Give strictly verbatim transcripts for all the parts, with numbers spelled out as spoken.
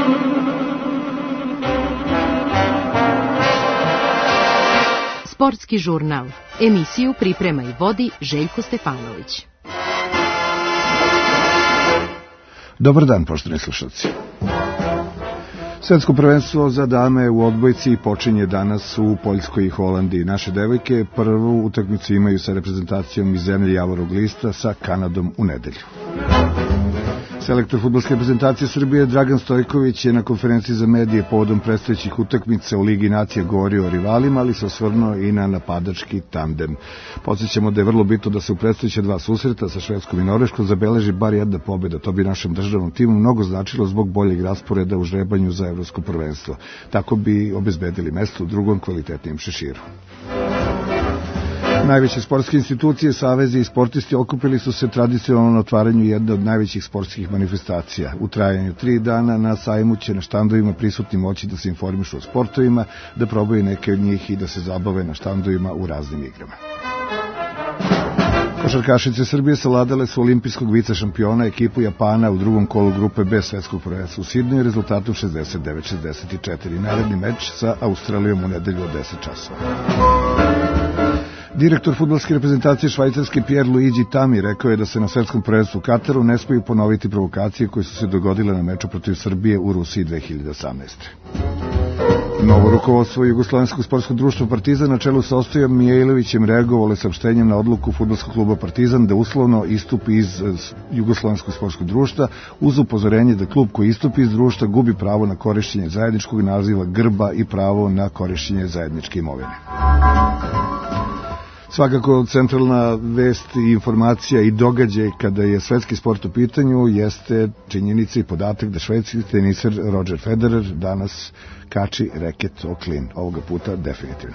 Sportski žurnal. Emisiju priprema i vodi Željko Stefanović. Dobar dan, poštovani slušalci. Svetsko prvenstvo za dame u odbojci počinje danas u Poljskoj i Holandiji. Naše devojke prvu utakmicu imaju sa reprezentacijom iz zemlje Javorog lista sa Kanadom u nedelju. Selektor fudbalske reprezentacije Srbije Dragan Stojković je na konferenciji za medije povodom predstojećih utakmica u Ligi nacija govorio o rivalima, ali se osvrnuo i na napadački tandem. Podsjećamo da je vrlo bitno da se u predstojeća dva susreta sa Švedskom i Norveškom zabeleži bar jedna pobjeda. To bi našem državnom timu mnogo značilo zbog boljeg rasporeda u žrebanju za evropsko prvenstvo. Tako bi obezbedili mesto u drugom kvalitetnijem šeširu. Najveće sportske institucije, savezi i sportisti okupili su se tradicionalno na otvaranju jedne od najvećih sportskih manifestacija. U trajanju tri dana na sajmu će na štandovima prisutni moći da se informišu o sportovima, da probaju neke od njih i da se zabave na štandovima u raznim igrama. Košarkašice Srbije savladale su olimpijskog vice šampiona ekipu Japana u drugom kolu grupe B svetskog prvenstva u Sidneju rezultatom šezdeset devet šezdeset četiri. Naredni meč sa Australijom u nedelju od deset časova. Direktor fudbalske reprezentacije Švajcarske Pierluigi Tami rekao je da se na svetskom prvenstvu u Kataru ne smiju ponoviti provokacije koje su se dogodile na meču protiv Srbije u Rusiji dve hiljade osamnaeste. Novo rukovodstvo Jugoslovenskog sportskog društva Partizan na čelu sa Ostojom Mijailovićem reagovalo saopštenjem na odluku fudbalskog kluba Partizan da uslovno istupi iz Jugoslovenskog sportskog društva uz upozorenje da klub koji istupi iz društva gubi pravo na korišćenje zajedničkog naziva, grba i pravo na korišćenje zajedničke imovine. Svakako centralna vest i informacija i događaj kada je svetski sport u pitanju jeste činjenica i podatak da švedski teniser Roger Federer danas kači reket o klin. Ovoga puta definitivno.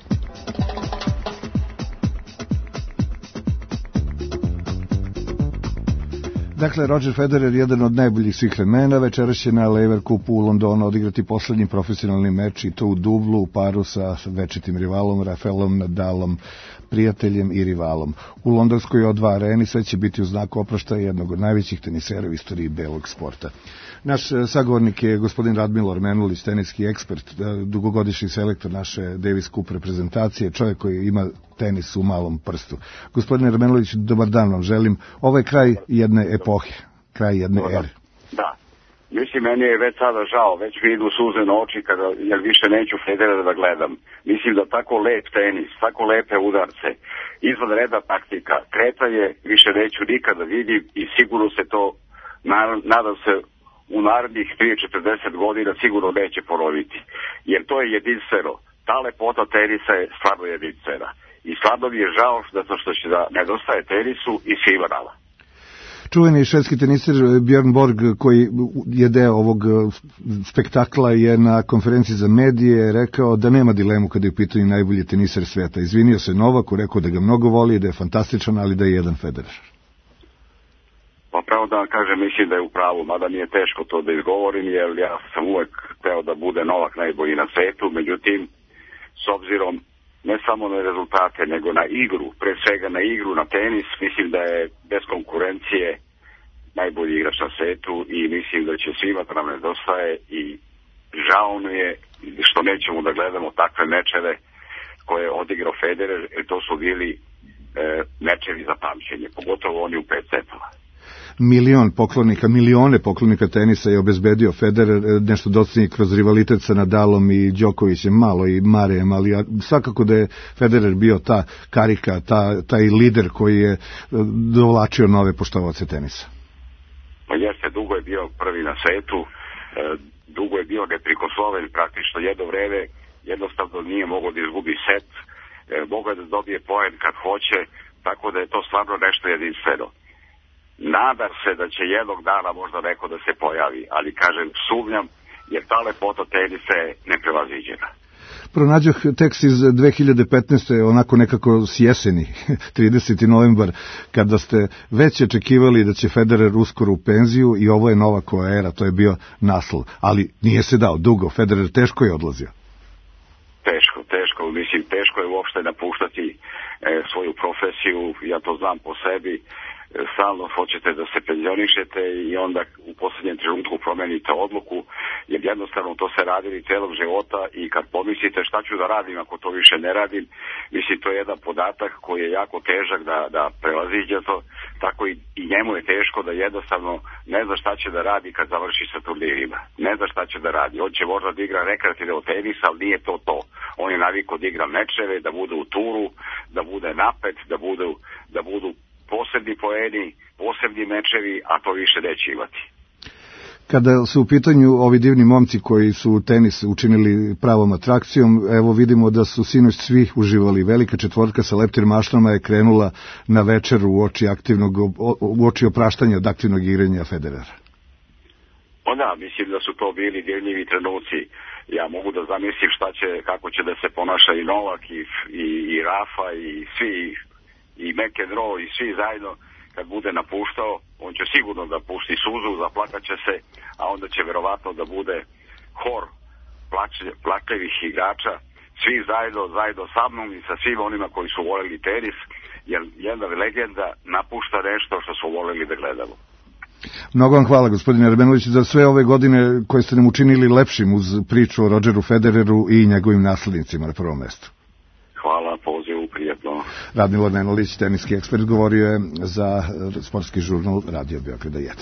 Dakle, Roger Federer, jedan od najboljih svih vremena, večeras će na Laver Cupu u Londonu odigrati poslednji profesionalni meč i to u dublu u paru sa večitim rivalom Rafaelom Nadalom, prijateljem i rivalom. U londonskoj O dva areni sve će biti u znaku oproštaja jednog od najvećih tenisera u istoriji belog sporta. Naš sagovornik je gospodin Radmilo Menulić, teniski ekspert, dugogodišnji selektor naše Davis Cup reprezentacije, čovjek koji ima tenis u malom prstu. Gospodine Menulić, dobar dan vam želim. Ovo je kraj jedne epohe, kraj jedne ere. Da. Mislim, meni je već sada žao, već mi idu suze na oči, kada, jer više neću Federera da gledam. Mislim da tako lep tenis, tako lepe udarce, izvan reda taktika, kretanje više neću nikada vidim i sigurno se to, nadam se, u narednih trideset do četrdeset godina sigurno neće ponoviti. Jer to je jedinstveno. Ta lepota tenisa je stvarno jedinstvena. I stvarno mi je žao zato što će da nedostaje tenisu i svima nama. Čuveni švedski teniser Björn Borg, koji je deo ovog spektakla, je na konferenciji za medije rekao da nema dilemu kada je u pitanju najbolji teniser sveta. Izvinio se Novaku, rekao da ga mnogo voli, da je fantastičan, ali da je jedan Federer. Pa pravo da vam kažem, mislim da je u pravu, mada mi je teško to da izgovorim, jer ja sam uvek hteo da bude Novak najbolji na svetu, međutim, s obzirom ne samo na rezultate, nego na igru, pre svega na igru, na tenis, mislim da je bez konkurencije najbolji igrač na svetu i mislim da će svima da nam nedostaje i žao mi je što nećemo da gledamo takve mečeve koje je odigrao Federer, jer to su bili e, mečevi za pamćenje, pogotovo oni u pet setova. Milion poklonika, milione poklonika tenisa je obezbedio Federer, nešto docenje kroz rivalitet sa Nadalom i Đokovićem, malo i Marejem, ali svakako da je Federer bio ta karika, ta, taj lider koji je dovlačio nove poštovaoce tenisa. Pa jeste, dugo je bio prvi na svetu, dugo je bio neprikosnoven, praktično jedno vreme jednostavno nije mogao da izgubi set, mogao da dobije poen kad hoće, tako da je to stvarno nešto jedinstveno. Nadam se da će jednog dana možda neko da se pojavi, ali kažem, sumnjam, jer ta lepota tenisa je neprevaziđena. Pronađoh tekst iz dve hiljade petnaeste. onako nekako s jeseni, trideseti novembar, kada ste već očekivali da će Federer uskoro u penziju i ovo je nova koja era, to je bio naslov. Ali nije se dao dugo, Federer teško je odlazio. Teško, teško, mislim, teško je uopšte napuštati e, svoju profesiju, ja to znam po sebi. Stalno hoćete da se penzionišete i onda u posljednjem trenutku promenite odluku, jer jednostavno to se radili celog života i kad pomislite šta ću da radim ako to više ne radim, mislim to je jedan podatak koji je jako težak da, da prelaziđe to, tako i, i njemu je teško da jednostavno ne zna šta će da radi kad završi sa turnirima. Ne zna šta će da radi. On će možda da igra rekreativno tenis, ali nije to to. On je navikao da igra mečeve, da bude u turu, da bude napet, da budu, da budu posebni poeni, posebni mečevi, a to više neće imati. Kada su u pitanju ovi divni momci koji su tenis učinili pravom atrakcijom, evo vidimo da su sinoć svi uživali. Velika četvorka sa leptir mašlama je krenula na večer u oči, aktivnog, u oči opraštanja od aktivnog igranja Federera. O da, mislim da su to bili divljivi trenuci. Ja mogu da zamislim šta će, kako će da se ponaša i Novak i, i, i Rafa i svi, i McEnroe i svi zajedno. Kad bude napuštao, on će sigurno da pusti suzu, zaplakaće se, a onda će verovatno da bude hor plače, plakljivih igrača, svi zajedno, zajedno sa mnom i sa svim onima koji su voleli tenis, jer jedna legenda napušta nešto što su voleli da gledamo. Mnogo vam hvala, gospodine Arbenović, za sve ove godine koje ste nam učinili lepšim uz priču o Rodgeru Federeru i njegovim naslednicima na prvom mestu. Hvala, pozivu, prijetno. Radmilo Nenolić, teniski ekspert, govorio je za sportski žurnal Radio Beograda jedan.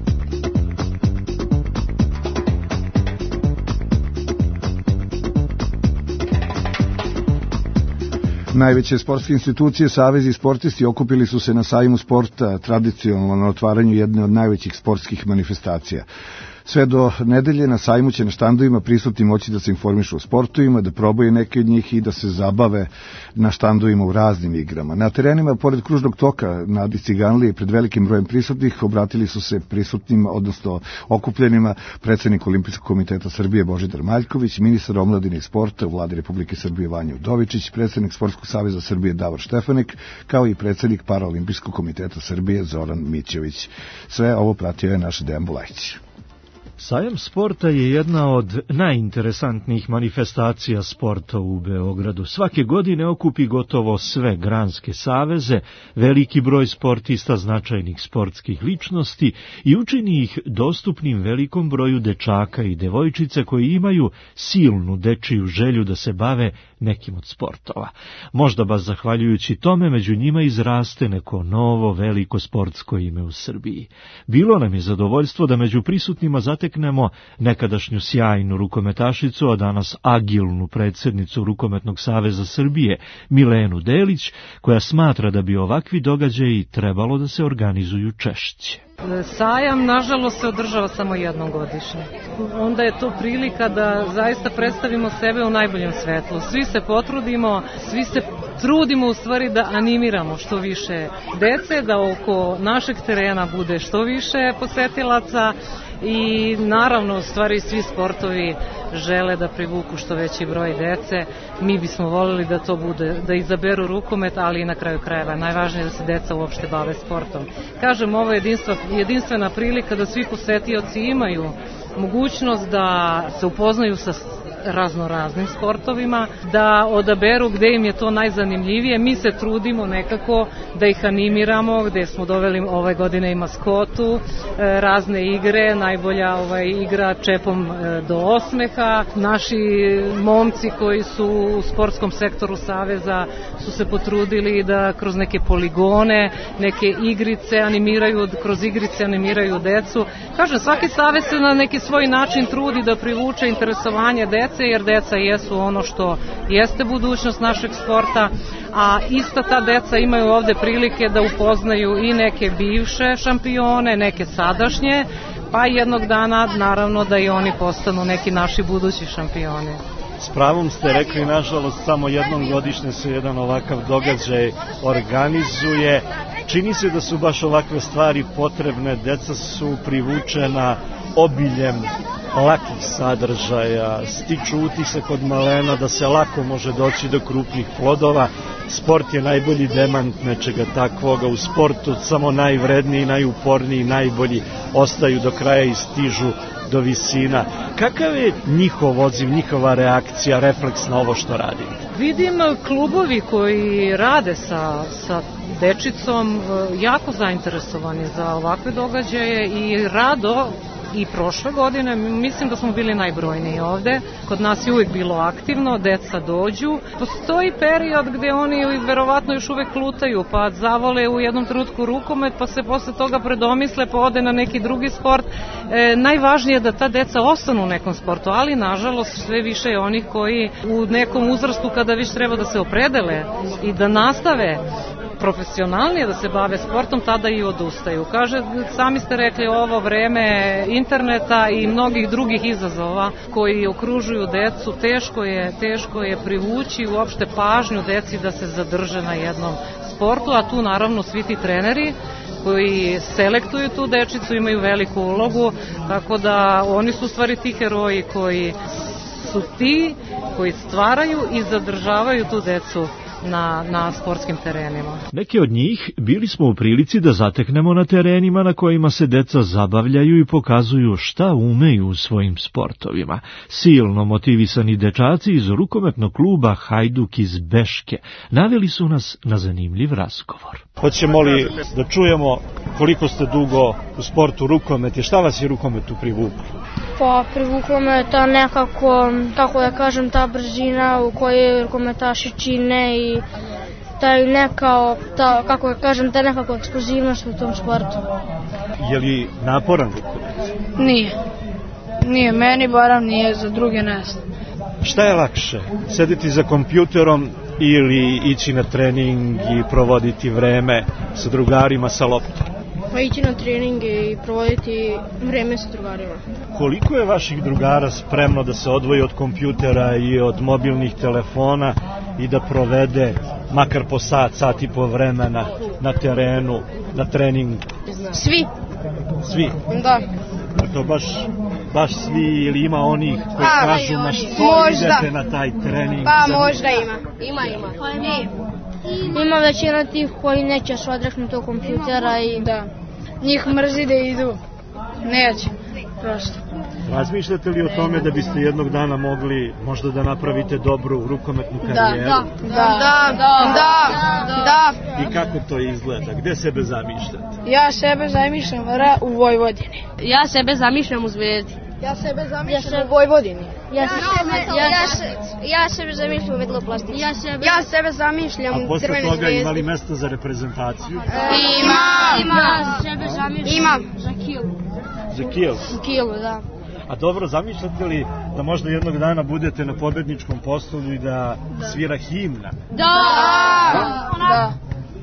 Najveće sportske institucije, savezi i sportisti okupili su se na sajmu sporta, tradicionalno na otvaranju jedne od najvećih sportskih manifestacija. Sve do nedelje na sajmu će na štandovima prisutni moći da se informišu o sportovima, da probaju neke od njih i da se zabave na štandovima u raznim igrama. Na terenima, pored kružnog toka na Adi Ciganlije, pred velikim brojem prisutnih, obratili su se prisutnim, odnosno okupljenima, predsednik Olimpijskog komiteta Srbije Božidar Maljković, ministar omladine i sporta u Vladi Republike Srbije Vanja Udovičić, predsednik Sportskog saveza Srbije Davor Štefanik, kao i predsednik Paraolimpijskog komiteta Srbije Zoran Mićević. Sve ovo pratio je naš Dejan Bulajić. Sajam sporta je jedna od najinteresantnijih manifestacija sporta u Beogradu. Svake godine okupi gotovo sve granske saveze, veliki broj sportista, značajnih sportskih ličnosti i učini ih dostupnim velikom broju dečaka i devojčica koji imaju silnu dečiju želju da se bave nekim od sportova. Možda baš zahvaljujući tome među njima izraste neko novo veliko sportsko ime u Srbiji. Bilo nam je zadovoljstvo da među prisutnima zateknemo nekadašnju sjajnu rukometašicu, a danas agilnu predsednicu Rukometnog saveza Srbije, Milenu Delić, koja smatra da bi ovakvi događaji trebalo da se organizuju češće. Sajam, nažalost, se održava samo jednom godišnje. Onda je to prilika da zaista predstavimo sebe u najboljem svetlu. Svi se potrudimo, svi se trudimo u stvari da animiramo što više dece, da oko našeg terena bude što više posetilaca i naravno u stvari svi sportovi žele da privuku što veći broj dece. Mi bismo volili da to bude, da izaberu rukomet, ali i na kraju krajeva najvažnije je da se deca uopšte bave sportom. Kažem, ovo je jedinstva, jedinstvena prilika da svi posetioci imaju mogućnost da se upoznaju sa razno raznim sportovima, da odaberu gde im je to najzanimljivije. Mi se trudimo nekako da ih animiramo, gde smo doveli ove godine i maskotu, razne igre, najbolja ovaj, igra čepom do osmeha. Naši momci koji su u sportskom sektoru Saveza su se potrudili da kroz neke poligone, neke igrice animiraju, kroz igrice animiraju decu. Kažem, svaki savez se na neki svoj način trudi da privuče interesovanje dece, jer deca jesu ono što jeste budućnost našeg sporta, a ista ta deca imaju ovde prilike da upoznaju i neke bivše šampione, neke sadašnje, pa jednog dana naravno da i oni postanu neki naši budući šampioni. S pravom ste rekli, nažalost, samo jednom godišnje se jedan ovakav događaj organizuje. Čini se da su baš ovakve stvari potrebne, deca su privučena obiljem lakih sadržaja, stiču utisak od malena da se lako može doći do krupnih plodova. Sport je najbolji demant nečega takvoga. U sportu samo najvredniji, najuporniji, najbolji ostaju do kraja i stižu do visina. Kakav je njihov odziv, njihova reakcija, refleks na ovo što radi? Vidim klubovi koji rade sa, sa dečicom jako zainteresovani za ovakve događaje i rado i prošle godine, mislim da smo bili najbrojniji ovde. Kod nas je uvijek bilo aktivno, deca dođu. Postoji period gde oni verovatno još uvek lutaju, pa zavole u jednom trenutku rukomet, pa se posle toga predomisle, pa ode na neki drugi sport. E, najvažnije je da ta deca ostanu u nekom sportu, ali nažalost sve više je onih koji u nekom uzrastu kada više treba da se opredele i da nastave profesionalnije da se bave sportom, tada i odustaju. Kaže, sami ste rekli, ovo vreme interneta i mnogih drugih izazova koji okružuju decu, teško je, teško je privući uopšte pažnju deci da se zadrže na jednom sportu, a tu naravno svi ti treneri koji selektuju tu dečicu imaju veliku ulogu, tako da oni su u stvari ti heroji koji su ti koji stvaraju i zadržavaju tu decu na, na sportskim terenima. Neke od njih bili smo u prilici da zateknemo na terenima na kojima se deca zabavljaju i pokazuju šta umeju u svojim sportovima. Silno motivisani dečaci iz rukometnog kluba Hajduk iz Beške naveli su nas na zanimljiv razgovor. Hoćemo li da čujemo koliko ste dugo u sportu rukomet i šta vas je rukometu privuklo? Pa privuklo me ta nekako, kako da kažem, ta brzina u kojoj rukometaši čine i taj nekao, ta, kako da kažem, ta nekako eksplozivnost u tom sportu. Je li naporan rukomet? Nije. Nije, meni barem nije, za druge ne znam. Šta je lakše? Sediti za kompjuterom ili ići na trening i provoditi vreme sa drugarima sa loptom? Pa ići na treninge i provoditi vreme sa drugarima. Koliko je vaših drugara spremno da se odvoji od kompjutera i od mobilnih telefona i da provede makar po sat, sat i po vremena na terenu, na treningu? Svi. Svi? Da. A to baš, baš svi ili ima onih koji pa, kažu na što možda idete na taj trening? Pa možda ima. Ima, ima. Pa nije. Ima većina tih koji neće se odreknuti od kompjutera i da njih mrzi da idu. Neće, prosto. Razmišljate li o tome da biste jednog dana mogli možda da napravite dobru rukometnu karijeru? Da, da, da, da, da, da. I kako to izgleda? Gde sebe zamišljate? Ja sebe zamišljam u Vojvodini. Ja sebe zamišljam u Zvezdi. Ja sebe zamišljam u Vojvodini. Ja sebe, ja, ja sebe zamišljam u Medloplastici. Ja sebe, ja sebe zamišljam u Crvenoj Zvezdi. A posle toga imali mesta za reprezentaciju? Ima, ima. Sebe zamišljam ima. Za Kilu. Za Kilu? Za Kilu, da. A dobro, zamišljate li da možda jednog dana budete na pobedničkom postolju i da, da. svira himna? Da! Da! Da.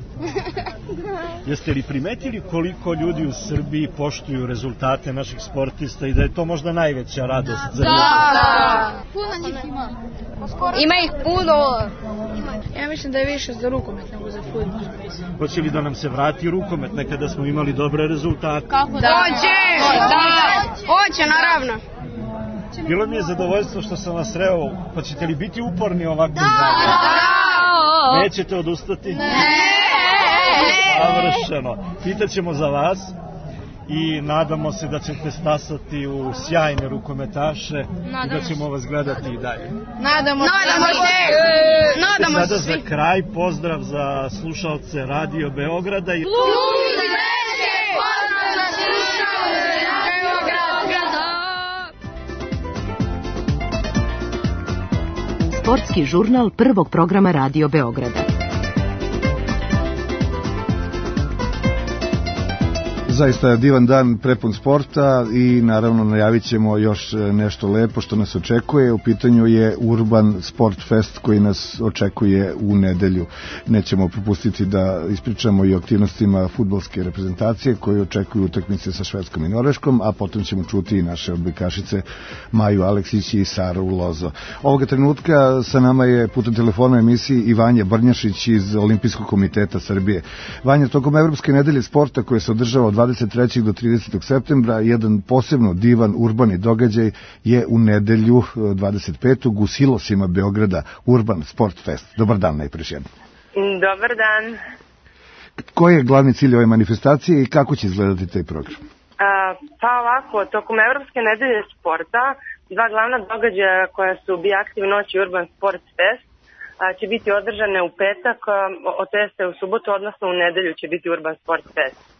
Jeste li primetili koliko ljudi u Srbiji poštuju rezultate naših sportista i da je to možda najveća radost za ljudi? Da, da. Puno njih ima. Ima ih puno. Ja mislim da je više za rukomet nego za fudbal. Hoće li da nam se vrati rukomet nekada smo imali dobre rezultate? Kako da? Hoće! Da! Hoće, naravno. Bilo mi je zadovoljstvo što sam vas sreo. Pa ćete li biti uporni ovako? Da! Da! Nećete odustati? Ne! Savršeno. Pitaćemo za vas i nadamo se da ćete stasati u sjajne rukometaše i da ćemo vas gledati i dalje. Nadamo se. Nadamo se. Nadamo se. Sada za kraj pozdrav za slušalce Radio Beograda i Sportski žurnal prvog programa Radio Beograda. Zaista je divan dan, prepun sporta i naravno najavit ćemo još nešto lepo što nas očekuje. U pitanju je Urban Sport Fest koji nas očekuje u nedelju. Nećemo propustiti da ispričamo i o aktivnostima fudbalske reprezentacije koje očekuju utakmice sa Švedskom i Norveškom, a potom ćemo čuti i naše odbojkašice Maju Aleksić i Saru Lozo. Ovoga trenutka sa nama je putem telefona emisiji i Vanja Brnjašić iz Olimpijskog komiteta Srbije. Vanja, tokom Evropske nedelje sporta koje se održava od dvadeset trećeg do tridesetog septembra, jedan posebno divan urbani događaj je u nedelju dvadeset petog u silosima Beograda, Urban Sport Fest. Dobar dan najprije jednom. Dobar dan. Koji je glavni cilj ove manifestacije i kako će izgledati taj program? A, pa ovako, tokom Evropske nedelje sporta, dva glavna događaja koja su Be Active noć i Urban Sport Fest a, će biti održane u petak, a, o teste u subotu, odnosno u nedelju će biti Urban Sport Fest.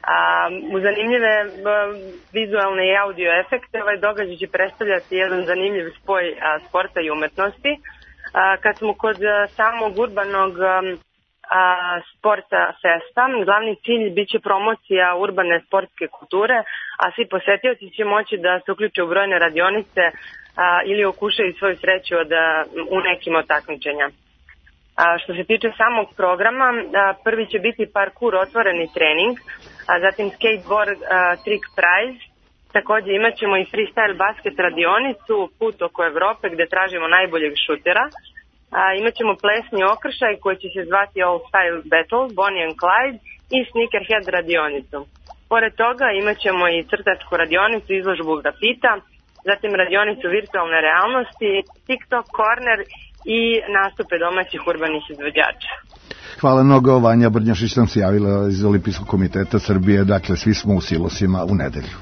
A, u zanimljive a, vizualne i audio efekte ovaj događaj će predstavljati jedan zanimljiv spoj a, sporta i umetnosti. A, kad smo kod a, samog urbanog a, a, sporta festa, glavni cilj biće promocija urbane sportske kulture, a svi posetioci će moći da se uključe u brojne radionice a, ili okušaju svoju sreću od, a, u nekim od takmičenja. A, što se tiče samog programa, a, prvi će biti parkour otvoreni trening, a zatim skateboard a, trick prize, takođe imat ćemo i freestyle basket radionicu, put oko Evrope gde tražimo najboljeg šutera, a, imat ćemo plesni okršaj koji će se zvati All Style Battle, Bonnie and Clyde i sneakerhead radionicu. Pored toga imat ćemo i crtačku radionicu, izložbu grafita, zatim radionicu virtualne realnosti, TikTok corner i nastupe domaćih urbanih izvođača. Hvala mnogo, Vanja Brnjašić nam se javila iz Olimpijskog komiteta Srbije, dakle svi smo u silosima u nedelju.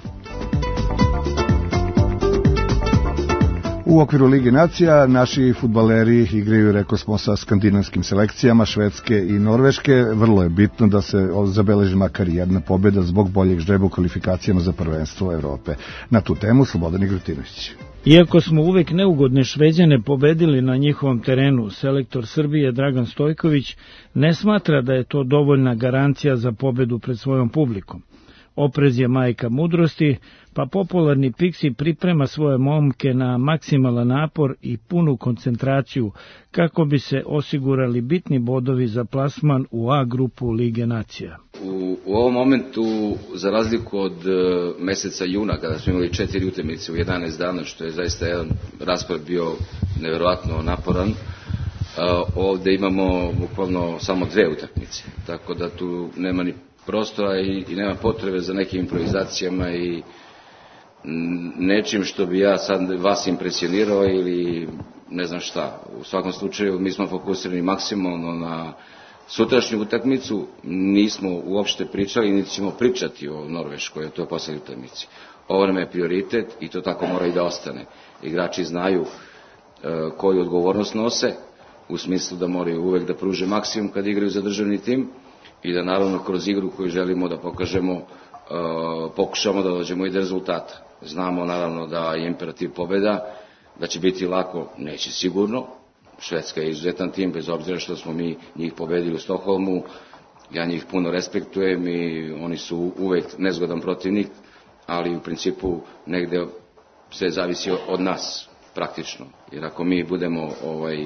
U okviru Lige nacija naši fudbaleri igraju, rekao smo, sa skandinavskim selekcijama Švedske i Norveške. Vrlo je bitno da se zabeleži makar jedna pobjeda zbog boljeg žreba u kvalifikacijama za prvenstvo Evrope. Na tu temu Slobodan Igrotinović. Iako smo uvek neugodne Šveđane pobedili na njihovom terenu, selektor Srbije Dragan Stojković ne smatra da je to dovoljna garancija za pobedu pred svojom publikom. Oprez je majka mudrosti, pa popularni Pixi priprema svoje momke na maksimalan napor i punu koncentraciju kako bi se osigurali bitni bodovi za plasman u A grupu Lige nacija. U, u ovom momentu, za razliku od uh, meseca juna, kada smo imali četiri utakmice u jedanaest dana, što je zaista jedan raspored bio neverovatno naporan, uh, ovde imamo bukvalno samo dve utakmice, tako da tu nema ni prostora i, i nema potrebe za nekim improvizacijama i nečim što bi ja sad vas impresionirao ili ne znam šta. U svakom slučaju mi smo fokusirani maksimalno na sutrašnju utakmicu, nismo uopšte pričali, niti ćemo pričati o Norveškoj, o toj poslednjoj utakmici. Ovo nam je prioritet i to tako mora i da ostane. Igrači znaju e, koju odgovornost nose, u smislu da moraju uvek da pruže maksimum kad igraju za državni tim i da naravno kroz igru koju želimo da pokažemo, e, pokušamo da dođemo i do rezultata. Znamo naravno da je imperativ pobeda, da će biti lako, neće sigurno. Švedska je izuzetan tim, bez obzira što smo mi njih pobedili u Stokholmu, ja njih puno respektujem i oni su uvek nezgodan protivnik, ali u principu negde sve zavisi od nas, praktično. Jer ako mi budemo ovaj,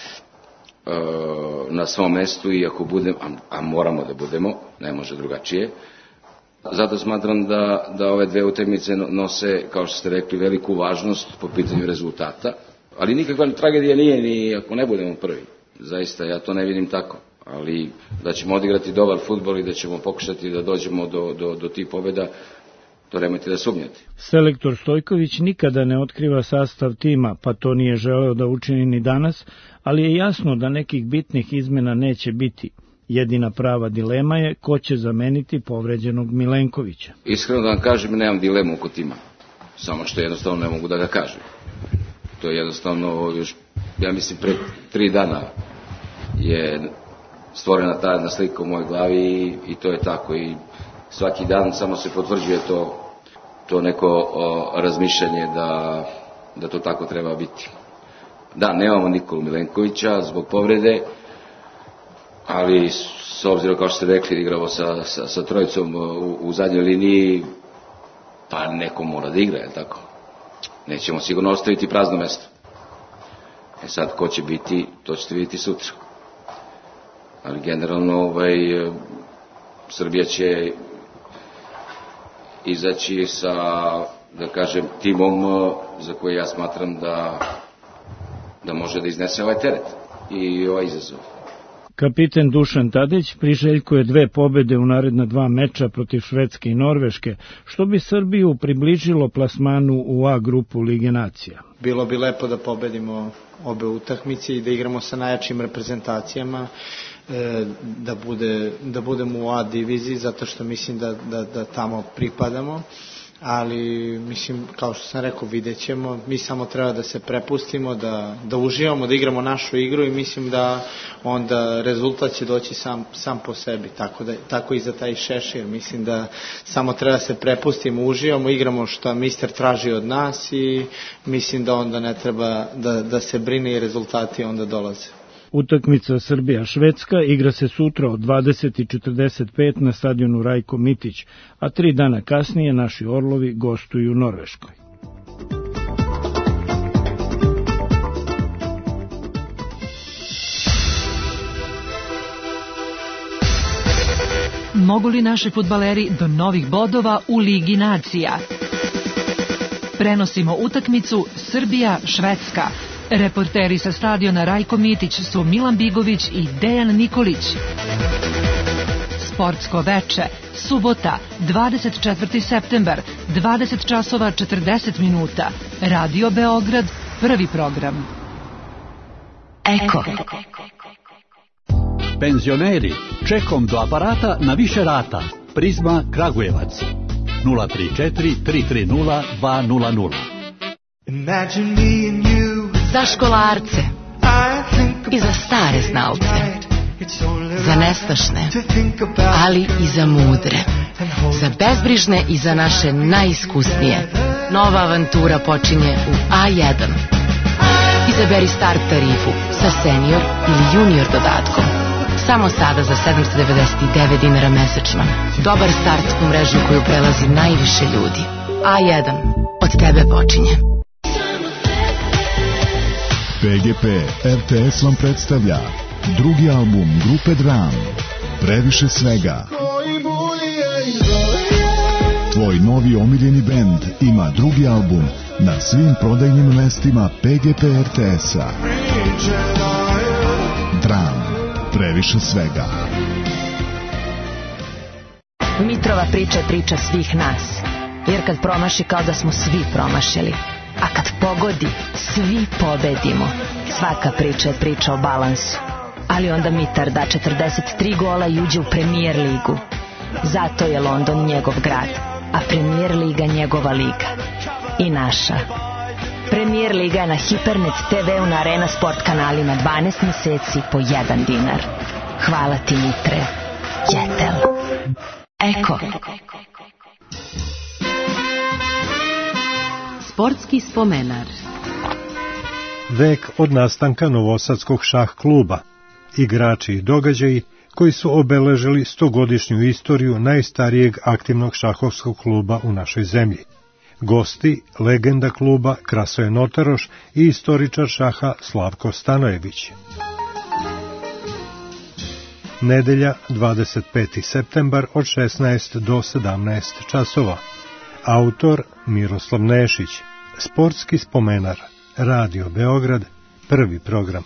na svom mestu i ako budemo, a moramo da budemo, ne može drugačije, zato smatram da, da ove dve utakmice nose, kao što ste rekli, veliku važnost po pitanju rezultata, ali nikakva tragedija nije ni ako ne budemo prvi. Zaista, ja to ne vidim tako, ali da ćemo odigrati dobar fudbal i da ćemo pokušati da dođemo do, do, do tih pobjeda, to nemojte da sumnjate. Selektor Stojković nikada ne otkriva sastav tima, pa to nije želeo da učini ni danas, ali je jasno da nekih bitnih izmena neće biti. Jedina prava dilema je ko će zameniti povređenog Milenkovića. Iskreno da vam kažem, nemam dilemu oko tima, samo što jednostavno ne mogu da ga kažem. To je jednostavno, još, ja mislim, pre tri dana je stvorena ta jedna slika u mojoj glavi i, i to je tako. I svaki dan samo se potvrđuje to, to neko o, razmišljanje da, da to tako treba biti. Da, nemamo Nikolu Milenkovića zbog povrede, ali s obzirom, kao što ste rekli, igramo sa, sa, sa trojicom u, u zadnjoj liniji, pa neko mora da igra, je tako? Nećemo sigurno ostaviti prazno mesto. E sad, ko će biti, to ćete vidjeti sutra. Ali generalno, ovaj, Srbija će izaći sa, da kažem, timom za koji ja smatram da, da može da iznese ovaj teret i ovaj izazov. Kapiten Dušan Tadić priželjkuje dve pobede u naredna dva meča protiv Švedske i Norveške, što bi Srbiju približilo plasmanu u A grupu Lige nacija. Bilo bi lepo da pobedimo obe utakmice i da igramo sa najjačim reprezentacijama, da, bude, da budemo u A diviziji, zato što mislim da, da, da tamo pripadamo. ali mislim, kao što sam rekao, vidjet ćemo, mi samo treba da se prepustimo, da, da uživamo, da igramo našu igru i mislim da onda rezultat će doći sam, sam po sebi, tako, da, tako i za taj Šešir, mislim da samo treba da se prepustimo, uživamo, igramo što mister traži od nas i mislim da onda ne treba da, da se brine i rezultati onda dolaze. Utakmica Srbija-Švedska igra se sutra od dvadeset i četrdeset pet na stadionu Rajko Mitić, a tri dana kasnije naši Orlovi gostuju u Norveškoj. Mogu li naši fudbaleri do novih bodova u Ligi nacija? Prenosimo utakmicu Srbija-Švedska. Reporteri sa stadiona Rajko Mitić su Milan Bigović i Dejan Nikolić. Sportsko veče, subota, dvadeset četvrti septembar, dvadeset časova četrdeset minuta. Radio Beograd, prvi program. Eko. Penzioneri, čekom do aparata na više rata. Prizma Kragujevac. nula tri četiri tri tri nula dva nula nula. Za školarce i za stare znalce, za nestašne, ali i za mudre, za bezbrižne i za naše najiskusnije. Nova avantura počinje u A jedan. Izaberi start tarifu sa senior ili junior dodatkom. Samo sada za sedamsto devedeset devet dinara mesečno. Dobar start u mrežu koju prelazi najviše ljudi. A jedan. Od tebe počinje. P G P R T S vam predstavlja drugi album grupe Dram, Previše svega. Tvoj novi omiljeni bend ima drugi album na svim prodajnim mestima P G P R T S-a. Dram, Previše svega. Mitrova priča je priča svih nas, jer kad promaši kao da smo svi promašili. A kad pogodi, svi pobedimo. Svaka priča je priča o balansu. Ali onda Mitar da četrdeset tri gola i uđe u Premier ligu. Zato je London njegov grad, a Premier liga njegova liga. I naša. Premier liga je na Hipernet te ve-u na Arena Sport kanalima dvanaest meseci po jedan dinar. Hvala ti, Mitre. Jetel. Eko. Sportski spomenar. Vek od nastanka Novosadskog šah kluba. Igrači i događaji koji su obeležili stogodišnju istoriju najstarijeg aktivnog šahovskog kluba u našoj zemlji. Gosti, legenda kluba Krasoje Notaroš i istoričar šaha Slavko Stanojević. Nedelja, dvadeset peti septembar od šesnaest do sedamnaest časova. Autor Miroslav Nešić. Sportski spomenar. Radio Beograd, prvi program.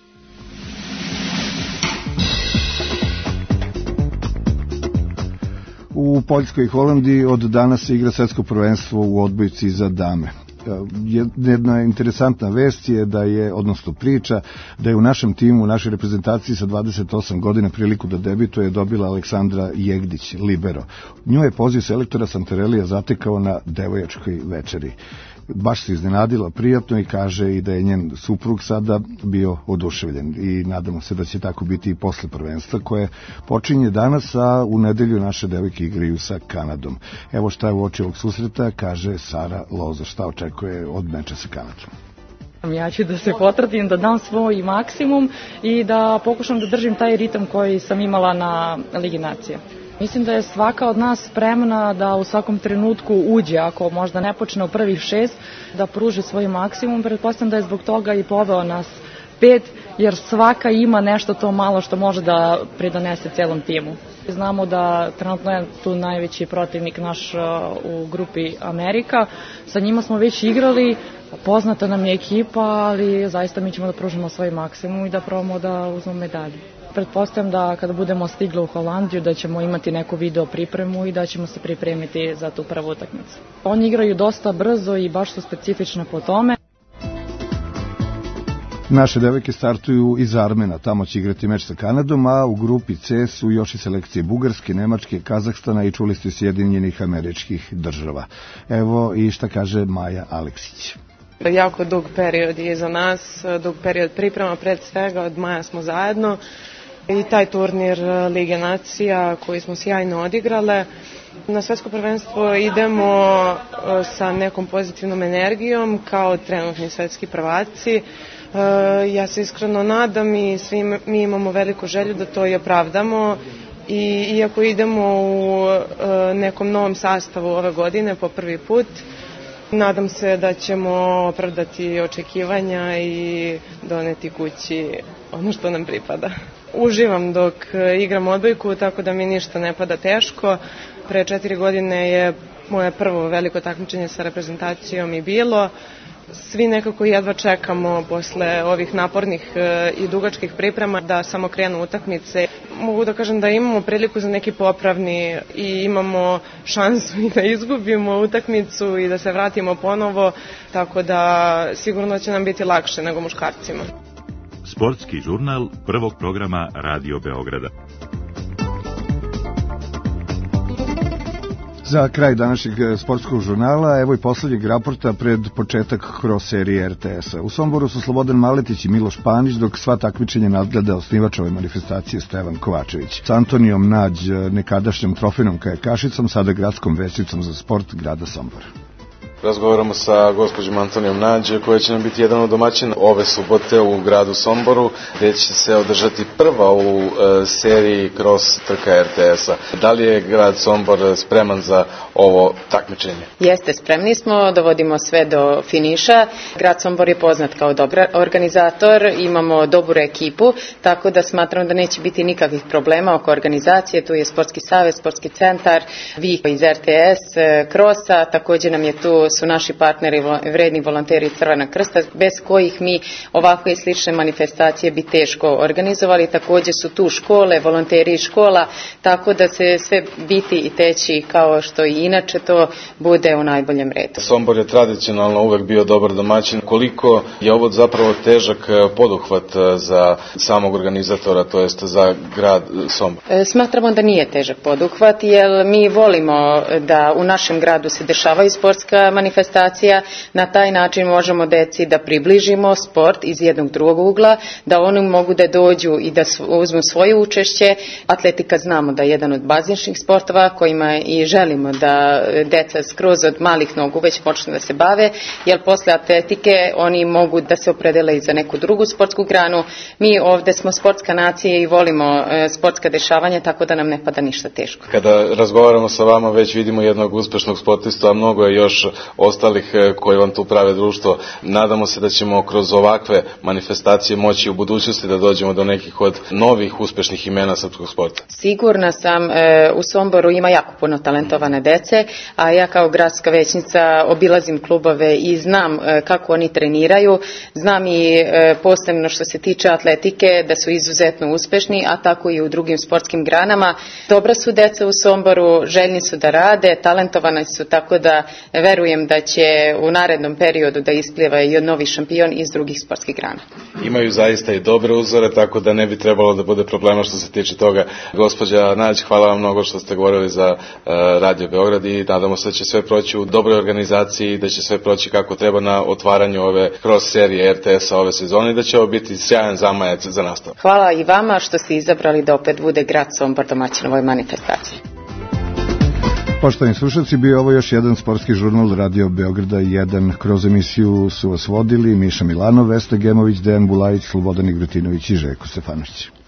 U Poljskoj i Holandiji od danas se igra svetsko prvenstvo u odbojci za dame. Jedna interesantna vest je da je, odnosno priča, da je u našem timu, u našoj reprezentaciji sa dvadeset osam godina priliku da debituje dobila Aleksandra Jegdić, libero. Nju je poziv selektora Santarelija zatekao na devojačkoj večeri. Baš se iznenadila prijatno i kaže i da je njen suprug sada bio oduševljen i nadamo se da će tako biti i posle prvenstva koje počinje danas, a u nedelju naše devojke igraju sa Kanadom. Evo šta je u oči ovog susreta, kaže Sara Loza, šta očekuje od meča sa Kanadom. Ja ću da se potrudim, da dam svoj maksimum i da pokušam da držim taj ritam koji sam imala na Ligi nacija. Mislim da je svaka od nas spremna da u svakom trenutku uđe, ako možda ne počne u prvih šest, da pruži svoj maksimum. Pretpostavljam da je zbog toga i poveo nas pet, jer svaka ima nešto to malo što može da pridonese celom timu. Znamo da trenutno je tu najveći protivnik naš u grupi Amerika. Sa njima smo već igrali, poznata nam je ekipa, ali zaista mi ćemo da pružimo svoj maksimum i da probamo da uzmemo medalju. Pretpostavljam da kada budemo stigli u Holandiju da ćemo imati neku video pripremu i da ćemo se pripremiti za tu prvu utakmicu. Oni igraju dosta brzo i baš su specifične po tome. Naše devojke startuju iz Armena, tamo će igrati meč sa Kanadom, a u grupi C su još i selekcije Bugarske, Nemačke, Kazahstana i čuli ste Sjedinjenih Američkih Država. Evo i šta kaže Maja Aleksić. Jako dug period je za nas, dug period priprema, pred svega od maja smo zajedno i taj turnir Lige nacija koji smo sjajno odigrale. Na svetsko prvenstvo idemo sa nekom pozitivnom energijom kao trenutni svetski prvaci. Ja se iskreno nadam i svi mi imamo veliku želju da to i opravdamo. I iako idemo u nekom novom sastavu ove godine po prvi put, nadam se da ćemo opravdati očekivanja i doneti kući ono što nam pripada. Uživam dok igram odbojku, tako da mi ništa ne pada teško. Pre četiri godine je moje prvo veliko takmičenje sa reprezentacijom i bilo. Svi nekako jedva čekamo posle ovih napornih i dugačkih priprema da samo krenu utakmice. Mogu da kažem da imamo priliku za neki popravni i imamo šansu i da izgubimo utakmicu i da se vratimo ponovo, tako da sigurno će nam biti lakše nego muškarcima. Sportski žurnal prvog programa Radio Beograda. Za kraj današnjeg sportskog žurnala, evo i poslednjeg raporta pred početak kroz serije er te es-a. U Somboru su Slobodan Maletić i Miloš Panić, dok sva takmičenja nadgleda osnivač ove manifestacije Stevan Kovačević. S Antonijom Nađ, nekadašnjom trofejnom kajakašicom, sada gradskom većicom za sport grada Sombora. Razgovaramo sa gospođom Antonijom Nađe, koja će nam biti jedan od domaćina ove subote u gradu Somboru, gde će se održati prva u e, seriji Cross trka er te es-a. Da li je grad Sombor spreman za ovo takmičenje? Jeste, spremni smo, dovodimo sve do finiša. Grad Sombor je poznat kao dobar organizator, imamo dobru ekipu, tako da smatram da neće biti nikakvih problema oko organizacije. Tu je Sportski savez, Sportski centar, vi iz er te es, Crossa, također nam je tu su naši partneri, vredni volonteri Crvenog krsta, bez kojih mi ovakve i slične manifestacije bi teško organizovali. Također su tu škole, volonteri iz škola, tako da se sve biti i teći kao što i inače to bude u najboljem redu. Sombor je tradicionalno uvek bio dobar domaćin. Koliko je ovo zapravo težak poduhvat za samog organizatora, to jest za grad Sombor? Smatramo da nije težak poduhvat, jer mi volimo da u našem gradu se dešavaju sportska manifestacija. Na taj način možemo deci da približimo sport iz jednog drugog ugla, da oni mogu da dođu i da uzmu svoje učešće. Atletika znamo da je jedan od bazičnih sportova kojima i želimo da deca skroz od malih nogu već počnu da se bave, jer posle atletike oni mogu da se opredele i za neku drugu sportsku granu. Mi ovde smo sportska nacija i volimo sportska dešavanja, tako da nam ne pada ništa teško. Kada razgovaramo sa vama već vidimo jednog uspešnog sportista, a mnogo je još ostalih koji vam tu prave društvo. Nadamo se da ćemo kroz ovakve manifestacije moći u budućnosti da dođemo do nekih od novih uspešnih imena srpskog sporta. Sigurna sam, e, u Somboru ima jako puno talentovane dece, a ja kao gradska većnica obilazim klubove i znam e, kako oni treniraju. Znam i e, posebno što se tiče atletike da su izuzetno uspešni, a tako i u drugim sportskim granama. Dobra su deca u Somboru, željni su da rade, talentovani su, tako da verujem da će u narednom periodu da ispliva i novi šampion iz drugih sportskih grana. Imaju zaista i dobre uzore, tako da ne bi trebalo da bude problema što se tiče toga. Gospođa Nađ, hvala vam mnogo što ste govorili za uh, Radio Beograd i nadamo se da će sve proći u dobroj organizaciji i da će sve proći kako treba na otvaranju ove cross serije er te es-a ove sezone i da će ovo biti sjajan zamajac za nastavak. Hvala i vama što ste izabrali da opet bude grad Sombor domaćin ovoj manifestaciji. Poštovani slušalci, bio ovo još jedan sportski žurnal Radio Beograda jedan. Kroz emisiju su vas vodili Miša Milanov, Vesna Gemović, Dejan Bulajić, Slobodan Igrotinović i Željko Stefanović.